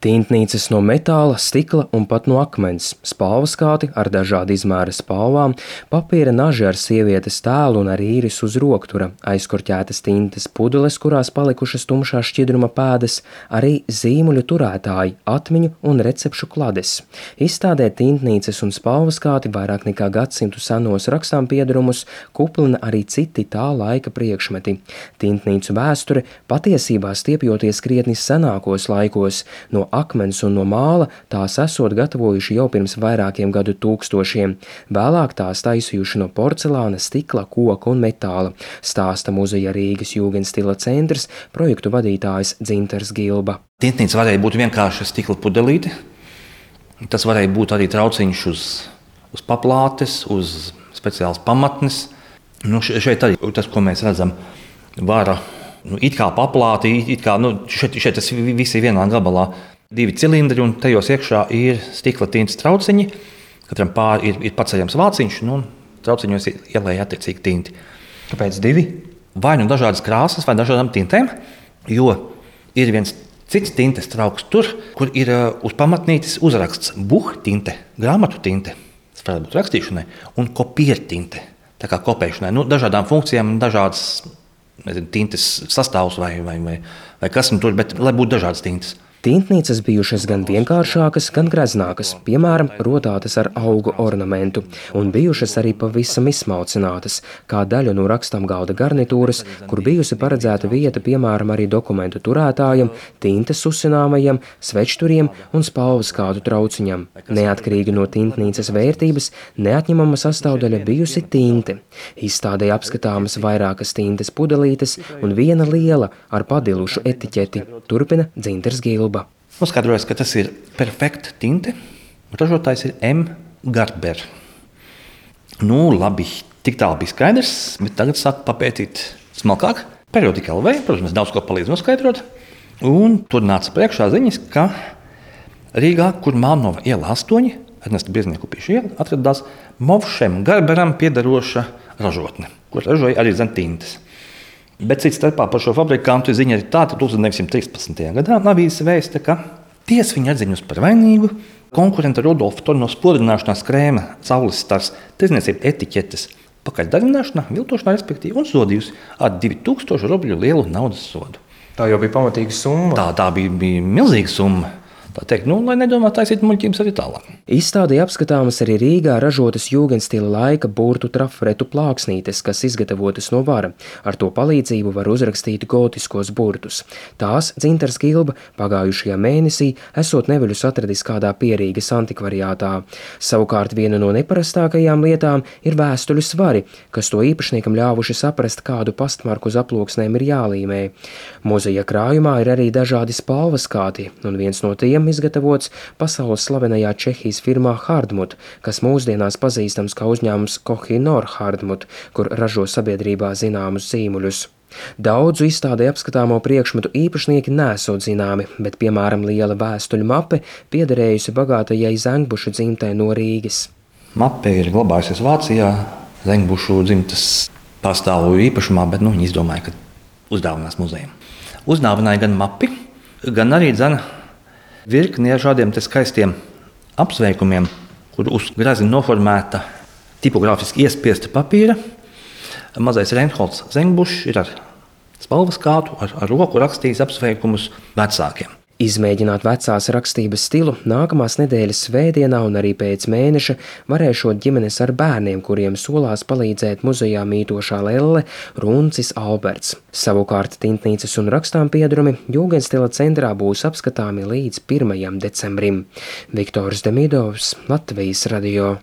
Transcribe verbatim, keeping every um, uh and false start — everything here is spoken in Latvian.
Tintnīcas no metāla, stikla un pat no akmens, spalvaskāti ar dažādu izmēra spalvām, papīra naži ar sievietes tēlu un ar īrisu uz roktura, aizkorķētas tintes pudeles, kurās palikušas tumšā šķidruma pēdas, arī zīmuļu turētāji, atmiņu un recepšu klades. Izstādē Tintnīcas un spalvaskāti vairāk nekā gadsimtu senos rakstām piedarumus kuplina arī citi tā laika priekšmeti. Tintnīcu vēsture patiesībā stiepjoties krietni senākos laikos, no akmens un no māla tās esot gatavojuši jau pirms vairākiem gadu tūkstošiem. Vēlāk tās taisījuši no porcelāna, stikla, koka un metāla, stāsta muzeja Rīgas Jūgendstila centrs projektu vadītājs Dzintars Gilba. Tintnīca varēja būt vienkārši stikla pudelīte. Tas varēja būt arī trauciņš uz, uz paplātes, uz speciāls pamatnes. Nu, šeit arī tas, ko mēs redzam, vara, nu, it kā paplāti, it kā, nu, šeit, šeit tas viss ir vienā gabalā. Divi cilindri, un tajos iekšā ir stikla tintes trauciņi. Katram pāri ir, ir paceļams vāciņš, nu, un trauciņos ielēja attiecīgi tinti. Kāpēc divi? Vai nu dažādas krāsas, vai dažādām tintēm, jo ir viens cits tintes trauks tur, kur ir uh, uz pamatnītes uzraksts buhtinte, grāmatu tinte, tas varētu būt rakstīšanai, un kopiertinte, tā kā kopēšanai, nu, dažādām funkcijām, dažādas, nezinu, tintes sastāvs vai, vai, vai, vai kas nu tur, bet lai būtu dažādas tintes. Tintnīcas bijušas gan vienkāršākas, gan greznākas, piemēram, rotātas ar augu ornamentu, un bijušas arī pavisam izsmalcinātas, kā daļa no rakstām galda garnitūras, kur bijusi paredzēta vieta, piemēram, arī dokumentu turētājam, tintes uzsināmajam, svečturiem un spalvaskātu trauciņam. Neatkarīgi no Tintnīcas vērtības, neatņemama sastāvdaļa bijusi tinte. Izstādē apskatāmas vairākas tintes pudelītes un viena liela ar padilušu etiķeti, turpina Dzintars Gilba. Noskaidrojas, ka tas ir perfekta tinte, un ražotājs ir M. Garber. Nu, labi, tik tālu bija skaidrs, bet tagad sāku papētīt smalkāk. Periodika L V, protams, daudz ko palīdz noskaidrot, un tur nāca priekšā ziņas, ka Rīgā, kur Malnova iela astoņi, Ernesta Bieznieku pieši iela, atradās Movšem Garberam piederoša ražotne, kur ražoja arī zem tintes. Bet cits starpā par šo fabrikantu ziņa ir tāda, ka deviņdesmit trīspadsmitajā gadā avīze vēsta, ka tiesa viņu atziņus par vainīgu, konkurenta Rudolfa Torno spodrināšanās krēma Saules stars tirdzniecību etiķetes pakaļdarināšanā, viltošanā respektīvi un sodījusi ar divu tūkstošu rubļu lielu naudas sodu. Tā jau bija pamatīga summa. Tā, tā bija, bija milzīga summa. Tā teikt, nu, lai nedomā taisīt muļķības arī tālāk. Izstādē apskatāmas arī Rīgā ražotas Jūgendstila laika burtu trafaretu plāksnītes, kas izgatavotas no vara. Ar to palīdzību var uzrakstīt gotiskos burtus. Tās Dzintars Gilba pagājušajā mēnesī esot nevaļus atradis kādā Pierīgas antikvariātā. Savukārt viena no neparastākajām lietām ir vēstuļu svari, kas to īpašniekam ļāvuši saprast, kādu pastmarku uz aploksnēm ir jālīmē. Muzeja krājumā ir arī dažādi spalvaskāti, un viens no tiem izgatavots pasaules slavenajā Čehijas firmā Hardmut, kas mūsdienās pazīstams kā uzņēmums Kohinor Hardmut, kur ražo sabiedrībā zināmus zīmuļus. Daudzu izstādē apskatāmo priekšmetu īpašnieki nesot zināmi, bet, piemēram, liela vēstuļu mape piederējusi bagātajai Zengbušu dzimtei no Rīgas. Mape ir glabājusies Vācijā, Zengbušu dzimtes pārstāvu īpašumā, bet nu, viņi izdomāja, ka uzdāvinās muzejam. Uzdāvināja gan mapi, gan arī dzana virkni ar šādiem te skaistiem apsveikumiem, kur uz grazi noformēta tipogrāfiski iespiesta papīra. Mazais Reinholds Zengbušs ir ar spalvaskātu, ar, ar roku rakstījis apsveikumus vecākiem. Izmēģināt vecās rakstības stilu nākamās nedēļas svētdienā un arī pēc mēneša varēšot ģimenes ar bērniem, kuriem solās palīdzēt muzejā mītošā lelle Runcis Alberts. Savukārt Tintnīcas un rakstām piedarumi Jūgendstila centrā būs apskatāmi līdz pirmajam decembrim. Viktors Demidovs, Latvijas radio.